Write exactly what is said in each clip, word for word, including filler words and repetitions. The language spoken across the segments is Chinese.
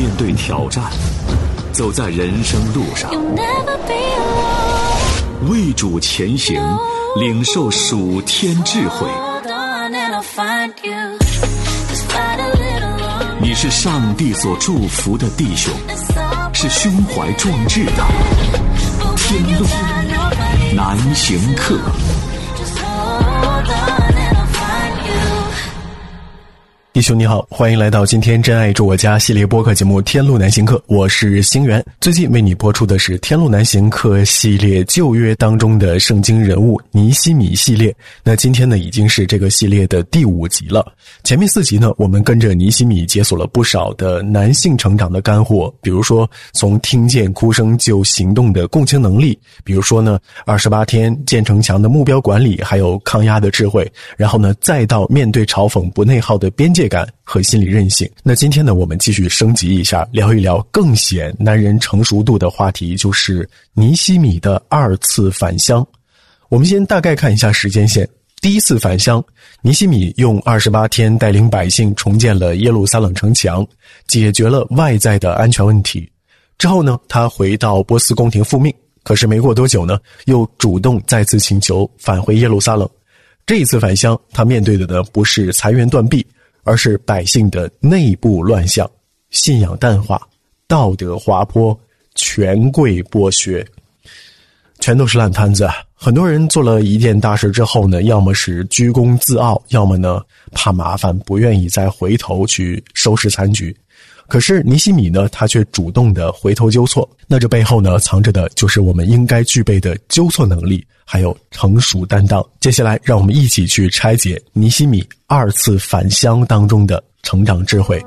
面对挑战，走在人生路上，为主前行，领受属天智慧。你是上帝所祝福的弟兄，是胸怀壮志的天路难行客。 弟兄你好，欢迎来到今天真爱住我家系列播客节目天路难行客，我是星源。最近为你播出的是天路难行客系列旧约当中的圣经人物尼希米系列。那今天呢已经是这个系列的第五集了。前面四集呢我们跟着尼希米解锁了不少的男性成长的干货，比如说从听见哭声就行动的共情能力，比如说呢二十八天建城墙的目标管理，还有抗压的智慧，然后呢再到面对嘲讽不内耗的边界感和心理韧性。那今天呢我们继续升级一下，聊一聊更显男人成熟度的话题，就是尼希米的二次返乡。我们先大概看一下时间线。第一次返乡，尼希米用二十八天带领百姓重建了耶路撒冷城墙，解决了外在的安全问题。之后呢他回到波斯宫廷复命，可是没过多久呢又主动再次请求返回耶路撒冷。这一次返乡他面对的呢不是财源断臂，而是百姓的内部乱象，信仰淡化，道德滑坡，权贵剥削，全都是烂摊子。很多人做了一件大事之后呢，要么是居功自傲，要么呢怕麻烦，不愿意再回头去收拾残局。可是尼希米呢，他却主动的回头纠错。那这背后呢，藏着的就是我们应该具备的纠错能力，还有成熟担当。接下来让我们一起去拆解尼希米二次返乡当中的成长智慧。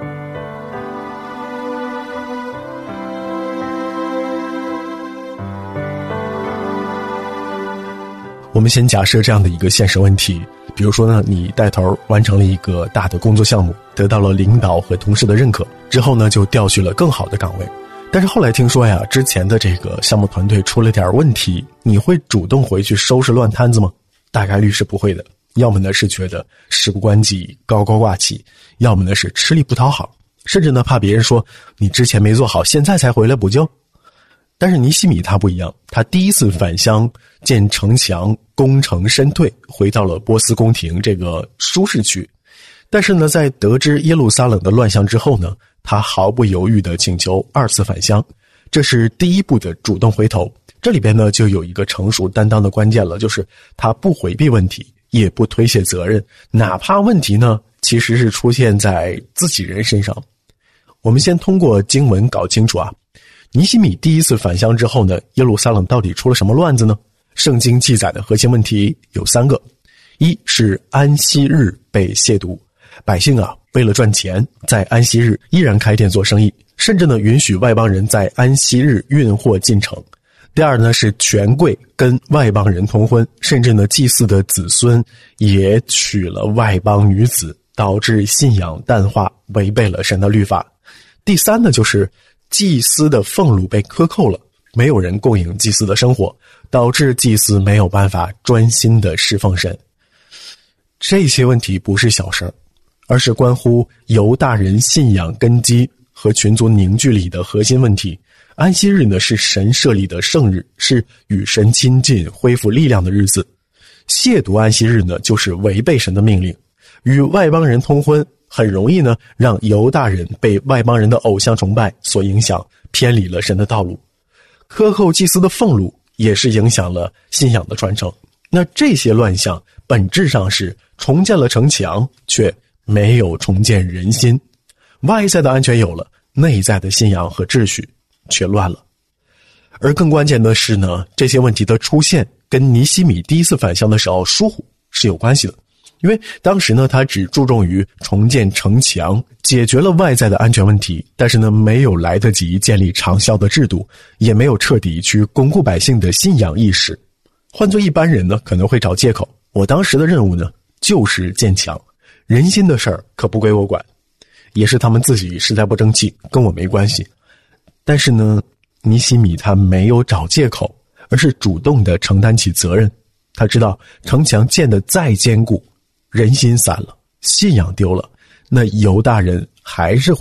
我们先假设这样的一个现实问题，比如说呢，你带头完成了一个大的工作项目，得到了领导和同事的认可，之后呢就调去了更好的岗位。但是后来听说呀，之前的这个项目团队出了点问题，你会主动回去收拾乱摊子吗？大概率是不会的。要么呢是觉得事不关己，高高挂起，要么呢是吃力不讨好，甚至呢怕别人说你之前没做好，现在才回来补救。但是尼希米他不一样，他第一次返乡建城墙，功成身退，回到了波斯宫廷这个舒适区。但是呢在得知耶路撒冷的乱象之后呢，他毫不犹豫地请求二次返乡，这是第一步的主动回头。这里边呢就有一个成熟担当的关键了，就是他不回避问题，也不推卸责任，哪怕问题呢其实是出现在自己人身上。我们先通过经文搞清楚啊，尼希米第一次返乡之后呢，耶路撒冷到底出了什么乱子呢？圣经记载的核心问题有三个。一是安息日被亵渎，百姓啊为了赚钱，在安息日依然开店做生意，甚至呢允许外邦人在安息日运货进城。第二呢是权贵跟外邦人通婚，甚至呢祭祀的子孙也娶了外邦女子，导致信仰淡化，违背了神的律法。第三呢就是祭司的俸禄被克扣了，没有人供应祭司的生活，导致祭司没有办法专心的侍奉神。这些问题不是小事，而是关乎犹大人信仰根基和群族凝聚力的核心问题。安息日呢是神设立的圣日，是与神亲近恢复力量的日子。亵渎安息日呢就是违背神的命令。与外邦人通婚很容易呢让犹大人被外邦人的偶像崇拜所影响，偏离了神的道路。克扣祭司的俸禄也是影响了信仰的传承。那这些乱象本质上是重建了城墙，却没有重建人心。外在的安全有了，内在的信仰和秩序却乱了。而更关键的是呢，这些问题的出现跟尼希米第一次返乡的时候疏忽是有关系的。因为当时呢他只注重于重建城墙，解决了外在的安全问题，但是呢没有来得及建立长效的制度，也没有彻底去巩固百姓的信仰意识。换做一般人呢可能会找借口，我当时的任务呢就是建墙，人心的事儿可不归我管，也是他们自己实在不争气，跟我没关系。但是呢尼希米他没有找借口，而是主动地承担起责任。他知道城墙建得再坚固，人心散了，信仰丢了，那犹大人还是会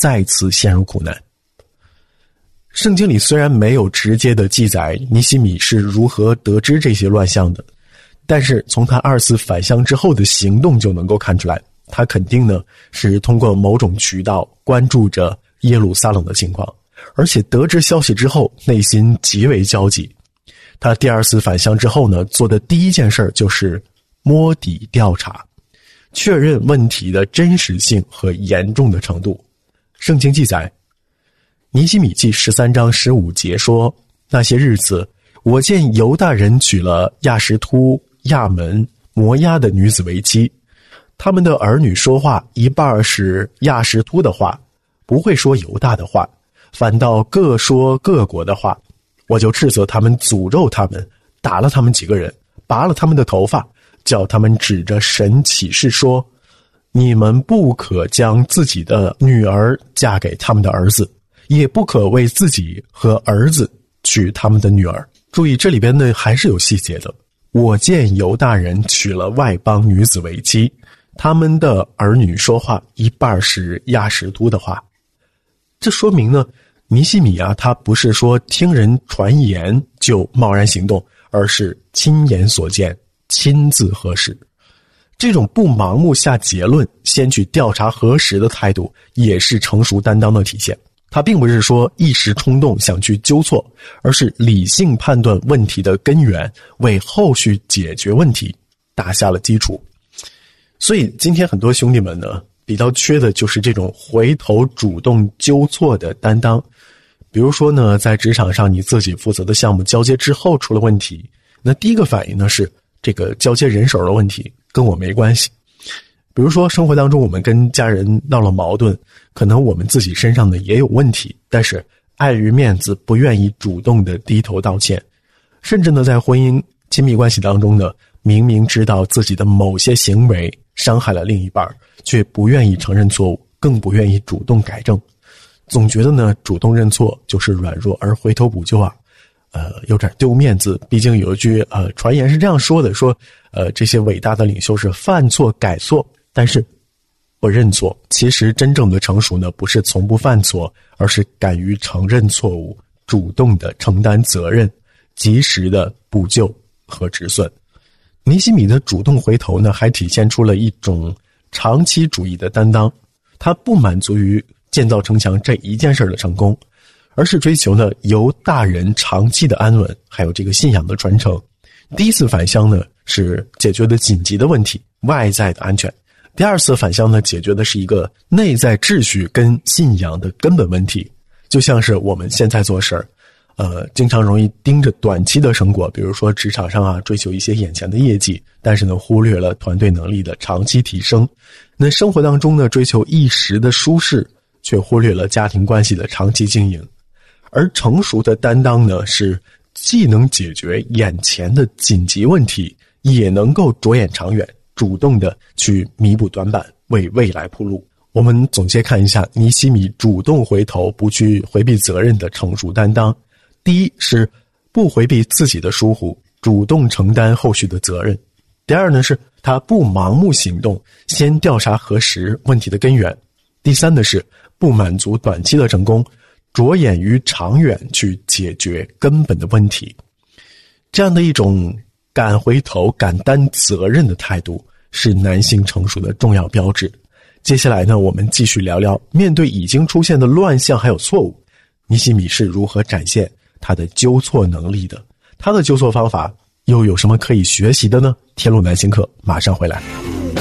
再次陷入苦难。圣经里虽然没有直接的记载尼希米是如何得知这些乱象的，但是从他二次返乡之后的行动就能够看出来，他肯定呢是通过某种渠道关注着耶路撒冷的情况，而且得知消息之后内心极为焦急。他第二次返乡之后呢，做的第一件事就是摸底调查，确认问题的真实性和严重的程度。圣经记载，尼希米记十三章十五节说，那些日子，我见犹大人娶了亚实突、亚门、摩押的女子为妻，他们的儿女说话一半是亚实突的话，不会说犹大的话，反倒各说各国的话。我就斥责他们，诅咒他们，打了他们几个人，拔了他们的头发，叫他们指着神起誓说，你们不可将自己的女儿嫁给他们的儿子，也不可为自己和儿子娶他们的女儿。注意这里边呢还是有细节的，我见犹大人娶了外邦女子为妻，他们的儿女说话一半是亚实突的话。这说明呢，尼希米啊，他不是说听人传言就贸然行动，而是亲眼所见，亲自核实。这种不盲目下结论，先去调查核实的态度，也是成熟担当的体现。他并不是说一时冲动想去纠错，而是理性判断问题的根源，为后续解决问题打下了基础。所以今天很多兄弟们呢，比较缺的就是这种回头主动纠错的担当。比如说呢，在职场上你自己负责的项目交接之后出了问题，那第一个反应呢是这个交接人手的问题，跟我没关系。比如说生活当中我们跟家人闹了矛盾，可能我们自己身上呢也有问题，但是碍于面子不愿意主动的低头道歉。甚至呢在婚姻亲密关系当中呢，明明知道自己的某些行为伤害了另一半，却不愿意承认错误，更不愿意主动改正。总觉得呢主动认错就是软弱，而回头补救啊呃，有点丢面子。毕竟有一句呃传言是这样说的，说呃这些伟大的领袖是犯错改错，但是不认错。其实真正的成熟呢，不是从不犯错，而是敢于承认错误，主动的承担责任，及时的补救和止损。尼希米的主动回头呢，还体现出了一种长期主义的担当。他不满足于建造城墙这一件事的成功，而是追求呢犹大人长期的安稳，还有这个信仰的传承。第一次返乡呢是解决的紧急的问题，外在的安全。第二次返乡呢，解决的是一个内在秩序跟信仰的根本问题。就像是我们现在做事儿，呃，经常容易盯着短期的成果，比如说职场上啊，追求一些眼前的业绩，但是呢，忽略了团队能力的长期提升。那生活当中呢，追求一时的舒适，却忽略了家庭关系的长期经营。而成熟的担当呢，是既能解决眼前的紧急问题，也能够着眼长远，主动的去弥补短板，为未来铺路。我们总结看一下尼希米主动回头，不去回避责任的成熟担当。第一是不回避自己的疏忽，主动承担后续的责任。第二呢，是他不盲目行动，先调查核实问题的根源。第三呢，是不满足短期的成功，着眼于长远去解决根本的问题。这样的一种敢回头、敢担责任的态度，是男性成熟的重要标志。接下来呢，我们继续聊聊面对已经出现的乱象还有错误，尼希米是如何展现他的纠错能力的。他的纠错方法又有什么可以学习的呢？天路男性课马上回来。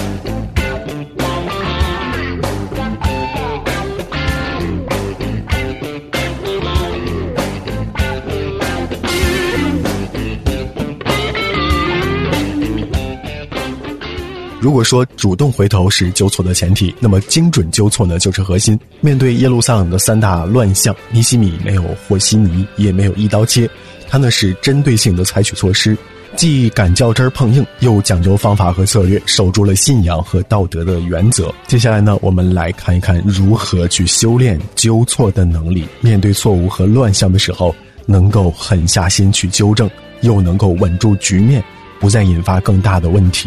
如果说主动回头是纠错的前提，那么精准纠错呢就是核心。面对耶路撒冷的三大乱象，尼希米没有和稀泥，也没有一刀切，他呢是针对性的采取措施，既敢较真儿碰硬，又讲究方法和策略，守住了信仰和道德的原则。接下来呢，我们来看一看如何去修炼纠错的能力，面对错误和乱象的时候，能够狠下心去纠正，又能够稳住局面，不再引发更大的问题。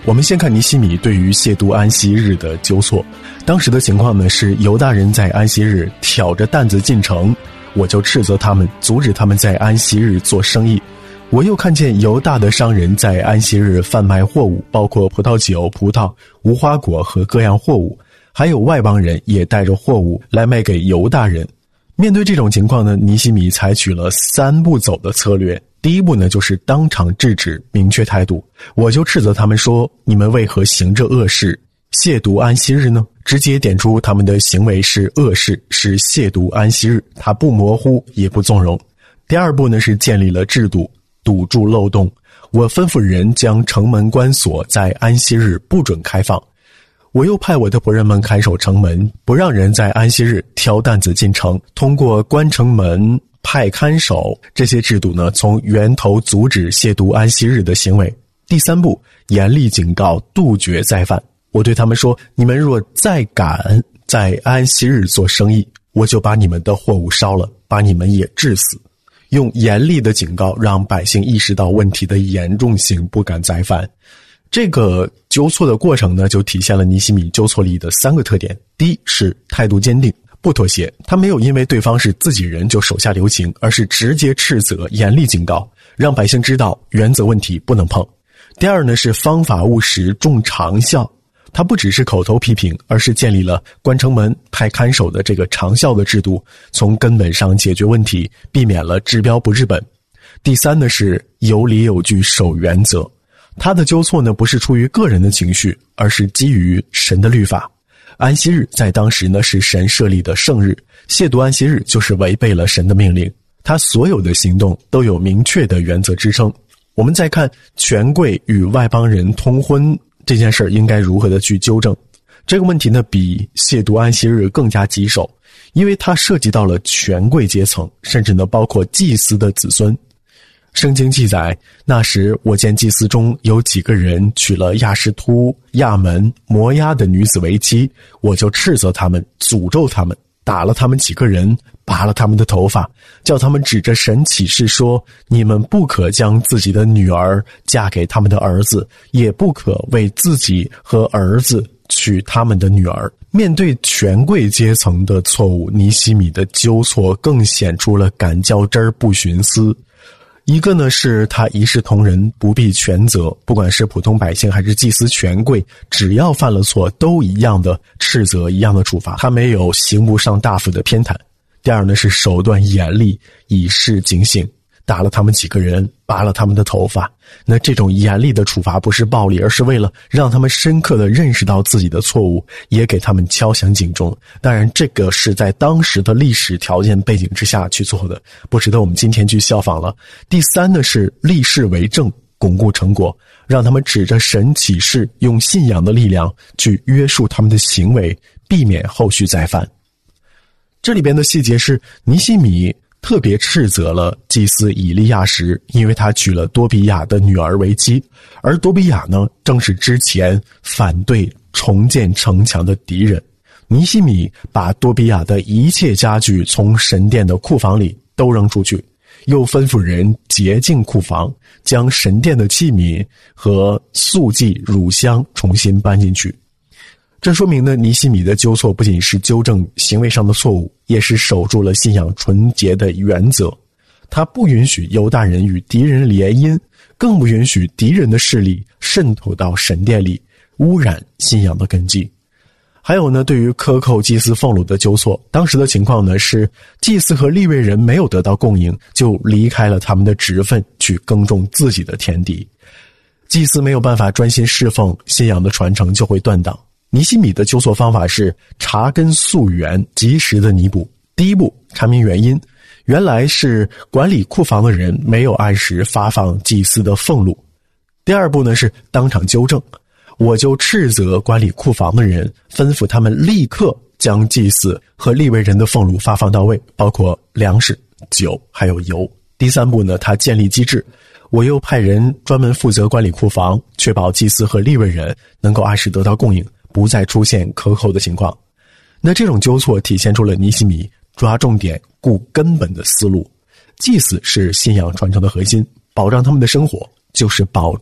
我们先看尼希米对于亵渎安息日的纠错。当时的情况呢是犹大人在安息日挑着担子进城，我就斥责他们，阻止他们在安息日做生意。我又看见犹大的商人在安息日贩卖货物，包括葡萄酒、葡萄、无花果和各样货物，还有外邦人也带着货物来卖给犹大人。面对这种情况呢，尼希米采取了三步走的策略。第一步呢，就是当场制止，明确态度。我就斥责他们说，你们为何行这恶事，亵渎安息日呢？直接点出他们的行为是恶事，是亵渎安息日，他不模糊也不纵容。第二步呢，是建立了制度，堵住漏洞。我吩咐人将城门关锁，在安息日不准开放。我又派我的仆人们看守城门，不让人在安息日挑担子进城。通过关城门、派看守这些制度呢，从源头阻止亵渎安息日的行为。第三步，严厉警告，杜绝再犯。我对他们说，你们若再敢在安息日做生意，我就把你们的货物烧了，把你们也治死。用严厉的警告让百姓意识到问题的严重性，不敢再犯。这个纠错的过程呢，就体现了尼希米纠错里的三个特点。第一是态度坚定，不妥协，他没有因为对方是自己人就手下留情，而是直接斥责，严厉警告，让百姓知道原则问题不能碰。第二呢是方法务实，重长效，他不只是口头批评，而是建立了关城门、派看守的这个长效的制度，从根本上解决问题，避免了治标不治本。第三呢是有理有据，守原则。他的纠错呢，不是出于个人的情绪，而是基于神的律法。安息日在当时呢是神设立的圣日，亵渎安息日就是违背了神的命令。他所有的行动都有明确的原则支撑。我们再看权贵与外邦人通婚这件事儿应该如何的去纠正。这个问题呢比亵渎安息日更加棘手，因为它涉及到了权贵阶层，甚至呢包括祭司的子孙。圣经记载，那时我见祭司中有几个人娶了亚实突、亚门、摩押的女子为妻，我就斥责他们，诅咒他们，打了他们几个人，拔了他们的头发，叫他们指着神起誓说，你们不可将自己的女儿嫁给他们的儿子，也不可为自己和儿子娶他们的女儿。面对权贵阶层的错误，尼希米的纠错更显出了敢较真儿不徇私。一个呢是他一视同仁，不避全责，不管是普通百姓还是祭司权贵，只要犯了错都一样的斥责，一样的处罚，他没有刑部上大夫的偏袒。第二呢是手段严厉，以示警醒，打了他们几个人，拔了他们的头发。那这种严厉的处罚不是暴力，而是为了让他们深刻地认识到自己的错误，也给他们敲响警钟。当然这个是在当时的历史条件背景之下去做的，不值得我们今天去效仿了。第三呢是立事为证，巩固成果，让他们指着神起誓，用信仰的力量去约束他们的行为，避免后续再犯。这里边的细节是尼希米特别斥责了祭司以利亚时，因为他娶了多比亚的女儿为妻，而多比亚呢，正是之前反对重建城墙的敌人。尼希米把多比亚的一切家具从神殿的库房里都扔出去，又吩咐人洁净库房，将神殿的器皿和素祭乳香重新搬进去。这说明呢，尼希米的纠错不仅是纠正行为上的错误，也是守住了信仰纯洁的原则。他不允许犹大人与敌人联姻，更不允许敌人的势力渗透到神殿里，污染信仰的根基。还有呢，对于克扣祭司俸禄的纠错，当时的情况呢是祭司和利未人没有得到供应，就离开了他们的职分，去耕种自己的田地。祭司没有办法专心侍奉，信仰的传承就会断档。尼希米的纠错方法是查根溯源，及时的弥补。第一步，查明原因，原来是管理库房的人没有按时发放祭司的俸禄。第二步呢是当场纠正，我就斥责管理库房的人，吩咐他们立刻将祭司和利未人的俸禄发放到位，包括粮食、酒还有油。第三步呢，他建立机制，我又派人专门负责管理库房，确保祭司和利未人能够按时得到供应，不再出现克扣的情况。那这种纠错体现出了尼希米抓重点顾根本的思路。祭司是信仰传承的核心，保障他们的生活就是保障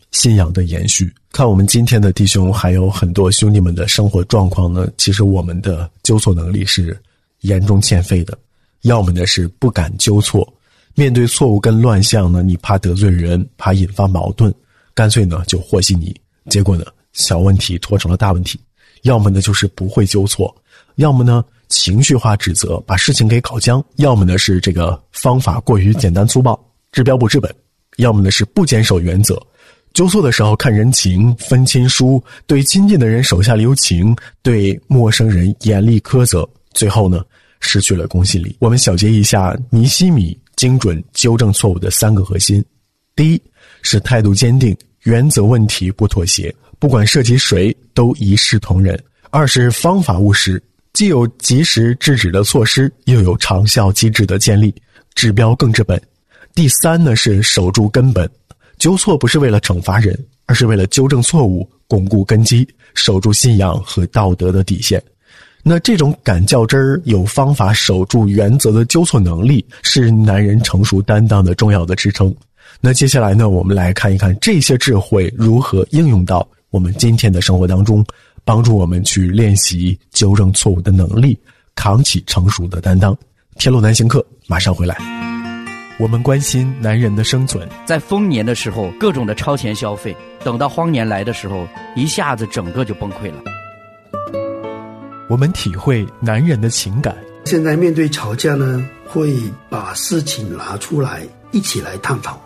信仰的延续。看我们今天的弟兄还有很多兄弟们的生活状况呢，其实我们的纠错能力是严重欠费的，要么呢是不敢纠错，面对错误跟乱象呢，你怕得罪人，怕引发矛盾，干脆呢就和稀泥，结果呢小问题拖成了大问题；要么呢就是不会纠错，要么呢情绪化指责，把事情给搞僵；要么呢是这个方法过于简单粗暴，治标不治本；要么呢是不坚守原则，纠错的时候看人情，分亲疏，对亲近的人手下留情，对陌生人严厉苛责，最后呢失去了公信力。我们小结一下尼希米精准纠正错误的三个核心：第一是态度坚定，原则问题不妥协，不管涉及谁都一视同仁；二是方法务实，既有及时制止的措施，又有长效机制的建立，治标更治本；第三呢是守住根本，纠错不是为了惩罚人，而是为了纠正错误，巩固根基，守住信仰和道德的底线。那这种敢较真儿、有方法守住原则的纠错能力，是男人成熟担当的重要的支撑。那接下来呢，我们来看一看这些智慧如何应用到我们今天的生活当中，帮助我们去练习纠正错误的能力，扛起成熟的担当。天路难行客马上回来。我们关心男人的生存， 在丰年的时候各种的超前消费，等到荒年来的时候，一下子整个就崩溃了。 我们体会男人的情感， 现在面对吵架呢，会把事情拿出来一起来探讨。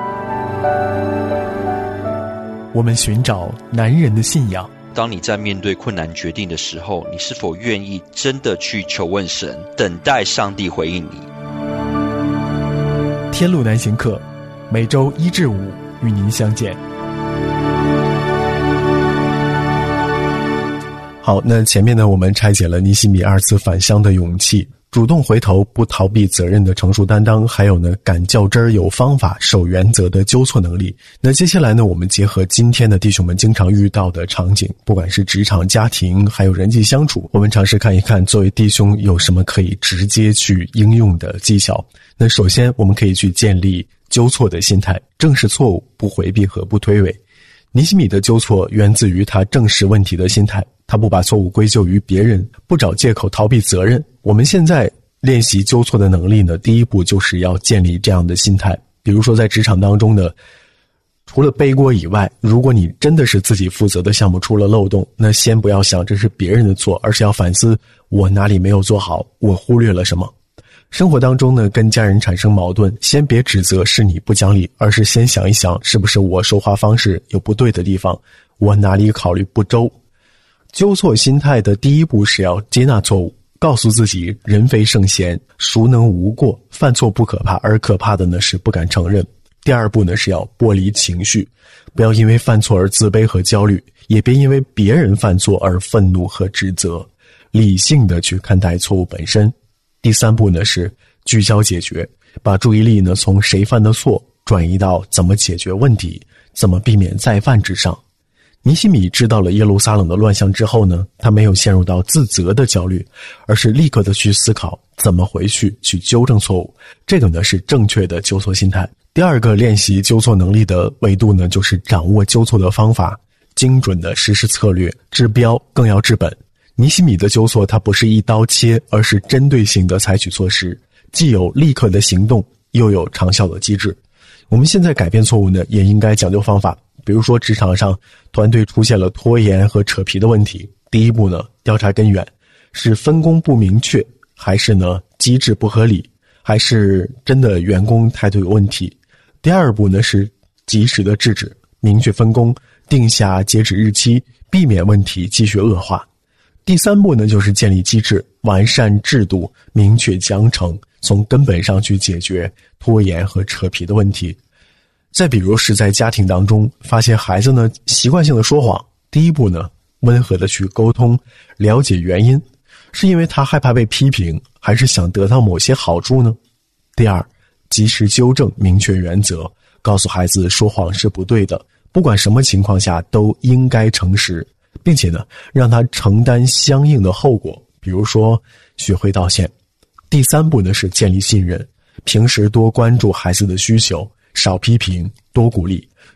我们寻找男人的信仰， 当你在面对困难决定的时候，你是否愿意真的去求问神，等待上帝回应你？ 天路难行客，每周一至五与您相见。好，那前面呢，我们拆解了尼希米二次返乡的勇气，主动回头不逃避责任的成熟担当，还有呢敢较真儿有方法守原则的纠错能力。那接下来呢，我们结合今天的弟兄们经常遇到的场景，不管是职场、家庭还有人际相处，我们尝试看一看作为弟兄有什么可以直接去应用的技巧。那首先我们可以去建立纠错的心态，正视错误，不回避和不推诿。尼希米的纠错源自于他正视问题的心态，他不把错误归咎于别人，不找借口逃避责任。我们现在练习纠错的能力呢，第一步就是要建立这样的心态。比如说在职场当中呢，除了背锅以外，如果你真的是自己负责的项目出了漏洞，那先不要想这是别人的错，而是要反思我哪里没有做好，我忽略了什么。生活当中呢，跟家人产生矛盾，先别指责是你不讲理，而是先想一想是不是我说话方式有不对的地方，我哪里考虑不周。纠错心态的第一步是要接纳错误，告诉自己人非圣贤，孰能无过，犯错不可怕，而可怕的呢是不敢承认。第二步呢是要剥离情绪，不要因为犯错而自卑和焦虑，也别因为别人犯错而愤怒和指责，理性的去看待错误本身。第三步呢是聚焦解决，把注意力呢从谁犯的错转移到怎么解决问题，怎么避免再犯之上。尼希米知道了耶路撒冷的乱象之后呢，他没有陷入到自责的焦虑，而是立刻的去思考怎么回去去纠正错误，这个呢是正确的纠错心态。第二个练习纠错能力的维度呢，就是掌握纠错的方法，精准的实施策略，治标更要治本。尼希米的纠错它不是一刀切，而是针对性的采取措施，既有立刻的行动，又有长效的机制。我们现在改变错误呢，也应该讲究方法。比如说职场上团队出现了拖延和扯皮的问题，第一步呢调查根源，是分工不明确，还是呢机制不合理，还是真的员工态度有问题。第二步呢是及时的制止，明确分工，定下截止日期，避免问题继续恶化。第三步呢就是建立机制，完善制度，明确奖惩，从根本上去解决拖延和扯皮的问题。再比如是在家庭当中发现孩子呢习惯性的说谎，第一步呢温和的去沟通，了解原因，是因为他害怕被批评，还是想得到某些好处呢？第二，及时纠正，明确原则，告诉孩子说谎是不对的，不管什么情况下都应该诚实，并且呢让他承担相应的后果，比如说学会道歉。第三步呢是建立信任，平时多关注孩子的需求，少批评，多鼓励，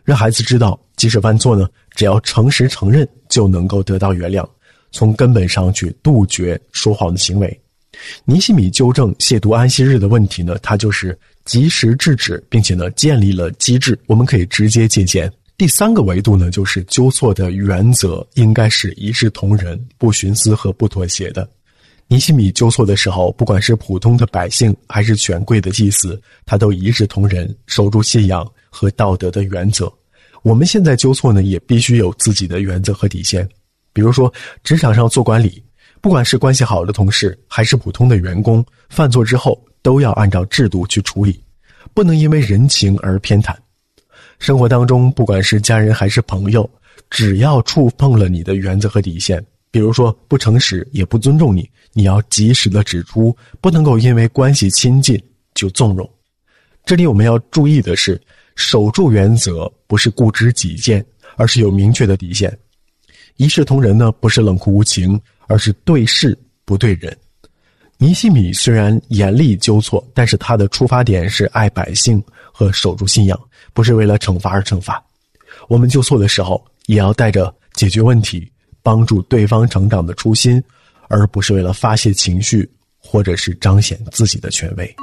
让孩子知道即使犯错呢，只要诚实承认就能够得到原谅，从根本上去杜绝说谎的行为。尼西米纠正亵渎安息日的问题呢，他就是及时制止，并且呢建立了机制，我们可以直接借鉴。第三个维度呢，就是纠错的原则应该是一视同仁，不徇私和不妥协的。尼西米纠错的时候，不管是普通的百姓还是权贵的祭司，他都一视同仁，守住信仰和道德的原则。我们现在纠错呢，也必须有自己的原则和底线。比如说职场上做管理，不管是关系好的同事还是普通的员工，犯错之后都要按照制度去处理，不能因为人情而偏袒。生活当中，不管是家人还是朋友，只要触碰了你的原则和底线，比如说不诚实也不尊重你，你要及时的指出，不能够因为关系亲近就纵容。这里我们要注意的是，守住原则不是固执己见，而是有明确的底线。一视同仁呢，不是冷酷无情，而是对事不对人。尼西米虽然严厉纠错，但是他的出发点是爱百姓和守住信仰，不是为了惩罚而惩罚。我们纠错的时候，也要带着解决问题、帮助对方成长的初心，而不是为了发泄情绪，或者是彰显自己的权威。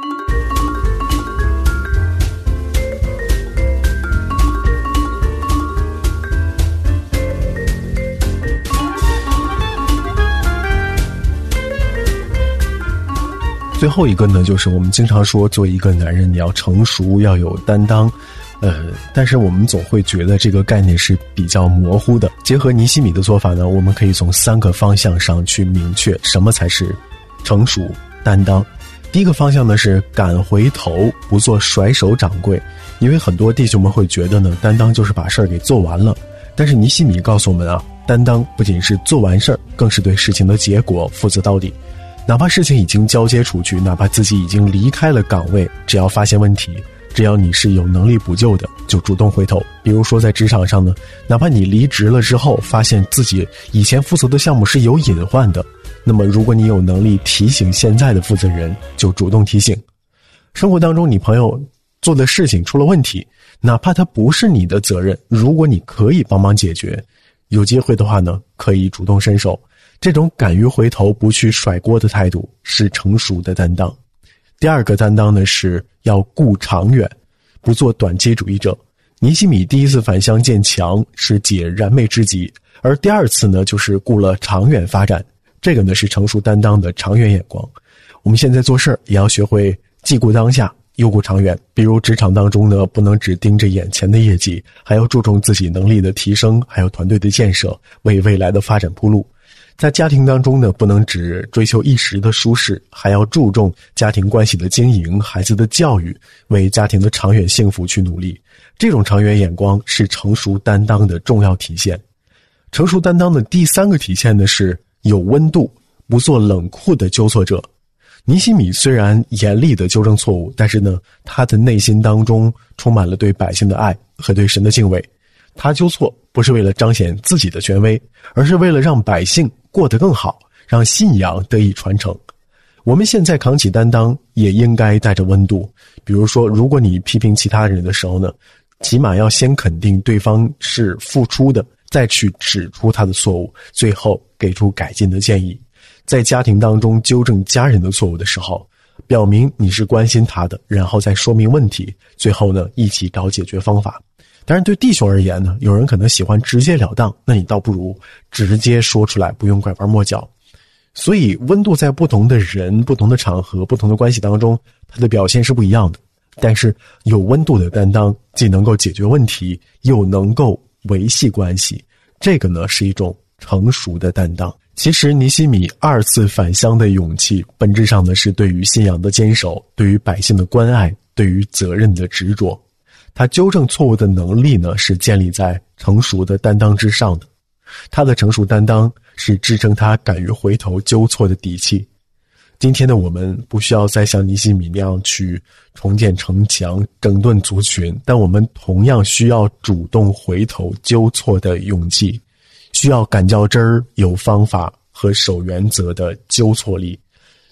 最后一个呢，就是我们经常说，作为一个男人，你要成熟，要有担当。呃，但是我们总会觉得这个概念是比较模糊的。结合尼西米的做法呢，我们可以从三个方向上去明确什么才是成熟担当。第一个方向呢是敢回头，不做甩手掌柜。因为很多弟兄们会觉得呢，担当就是把事儿给做完了。但是尼西米告诉我们啊，担当不仅是做完事儿，更是对事情的结果负责到底。哪怕事情已经交接出去，哪怕自己已经离开了岗位，只要发现问题，只要你是有能力补救的，就主动回头。比如说在职场上呢，哪怕你离职了之后，发现自己以前负责的项目是有隐患的，那么如果你有能力提醒现在的负责人，就主动提醒。生活当中你朋友做的事情出了问题，哪怕它不是你的责任，如果你可以帮忙解决，有机会的话呢，可以主动伸手。这种敢于回头不去甩锅的态度是成熟的担当。第二个担当呢，是要顾长远，不做短期主义者。尼西米第一次返乡建墙是解燃眉之急，而第二次呢，就是顾了长远发展。这个呢是成熟担当的长远眼光。我们现在做事也要学会既顾当下又顾长远。比如职场当中呢，不能只盯着眼前的业绩，还要注重自己能力的提升，还有团队的建设，为未来的发展铺路。在家庭当中呢，不能只追求一时的舒适，还要注重家庭关系的经营，孩子的教育，为家庭的长远幸福去努力。这种长远眼光是成熟担当的重要体现。成熟担当的第三个体现呢，是有温度，不做冷酷的纠错者。尼西米虽然严厉的纠正错误，但是呢，他的内心当中充满了对百姓的爱和对神的敬畏。他纠错不是为了彰显自己的权威，而是为了让百姓过得更好，让信仰得以传承。我们现在扛起担当也应该带着温度。比如说，如果你批评其他人的时候呢，起码要先肯定对方是付出的，再去指出他的错误，最后给出改进的建议。在家庭当中纠正家人的错误的时候，表明你是关心他的，然后再说明问题，最后呢一起找解决方法。当然对弟兄而言呢，有人可能喜欢直截了当，那你倒不如直接说出来，不用拐弯抹角。所以温度在不同的人、不同的场合、不同的关系当中，它的表现是不一样的。但是有温度的担当，既能够解决问题，又能够维系关系，这个呢是一种成熟的担当。其实尼西米二次返乡的勇气，本质上呢是对于信仰的坚守，对于百姓的关爱，对于责任的执着。他纠正错误的能力呢，是建立在成熟的担当之上的。他的成熟担当是支撑他敢于回头纠错的底气。今天的我们不需要再像尼西米那样去重建城墙、整顿族群，但我们同样需要主动回头纠错的勇气，需要敢较真儿、有方法和守原则的纠错力。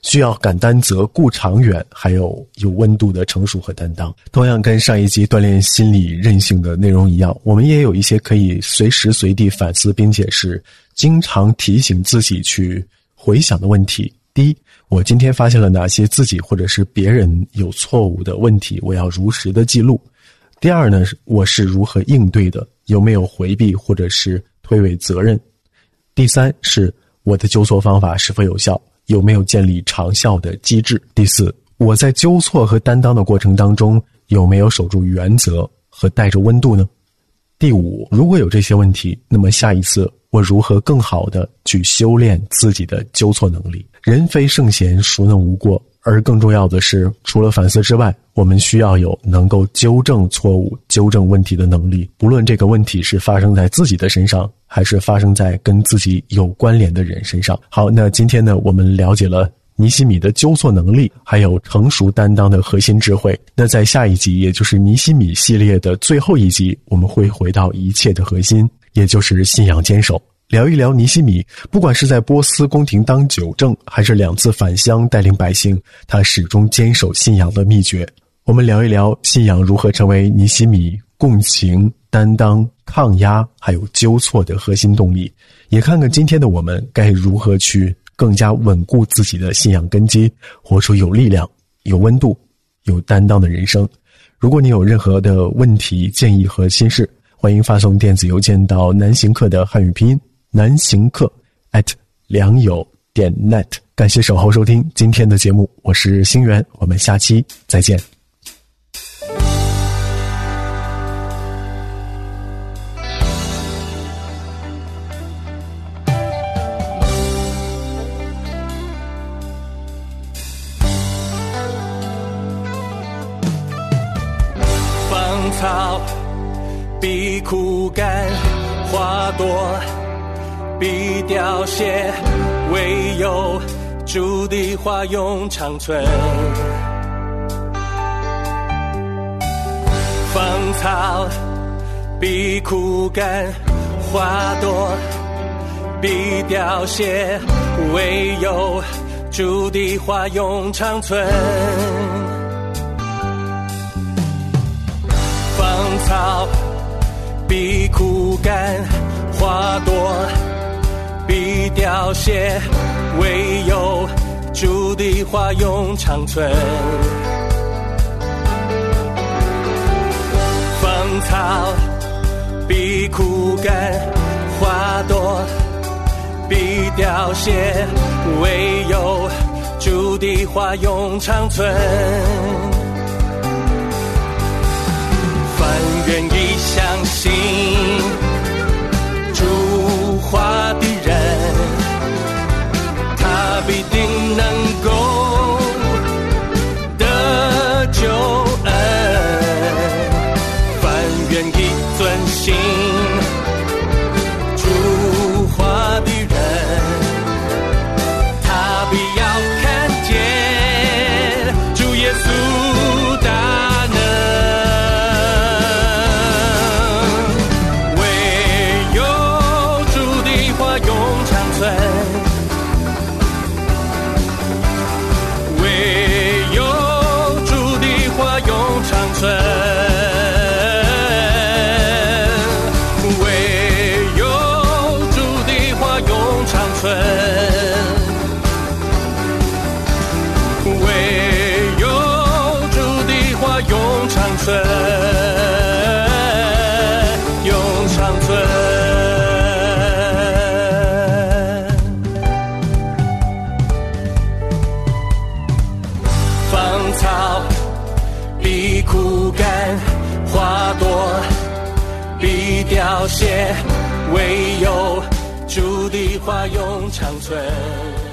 需要敢担责、顾长远，还有有温度的成熟和担当。同样跟上一集锻炼心理韧性的内容一样，我们也有一些可以随时随地反思并且是经常提醒自己去回想的问题。第一，我今天发现了哪些自己或者是别人有错误的问题，我要如实的记录。第二呢，我是如何应对的，有没有回避或者是推诿责任。第三是我的纠错方法是否有效，有没有建立长效的机制。第四，我在纠错和担当的过程当中有没有守住原则和带着温度呢？第五，如果有这些问题，那么下一次我如何更好的去修炼自己的纠错能力。人非圣贤，孰能无过？而更重要的是，除了反思之外，我们需要有能够纠正错误、纠正问题的能力，不论这个问题是发生在自己的身上，还是发生在跟自己有关联的人身上。好，那今天呢，我们了解了尼西米的纠错能力，还有成熟担当的核心智慧。那在下一集，也就是尼西米系列的最后一集，我们会回到一切的核心，也就是信仰坚守。聊一聊尼西米，不管是在波斯宫廷当酒政，还是两次返乡带领百姓，他始终坚守信仰的秘诀。我们聊一聊信仰如何成为尼西米共情、担当、抗压还有纠错的核心动力，也看看今天的我们该如何去更加稳固自己的信仰根基，活出有力量、有温度、有担当的人生。如果你有任何的问题、建议和心事，欢迎发送电子邮件到南行客的汉语拼音南行客 at 良友点 net。 感谢守候收听今天的节目，我是星源，我们下期再见。 芳草必枯干，花朵必凋谢，唯有主的话永长存。芳草必枯干，花朵必凋谢，唯有主的话永长存。芳草必枯干，花朵必凋谢，唯有主的话永长存。芳草必枯干，花朵必凋谢，唯有主的话永长存。凡愿意相信主话的人，他必定能够得救恩。凡愿意遵行主话的人，他必要看见主耶稣大能。唯有主的话永长存，唯有主的话永长存，唯有主的话永长存，唯有主的话永长存，永长存。芳草必枯干，花朵必凋谢，唯有主的话永长存。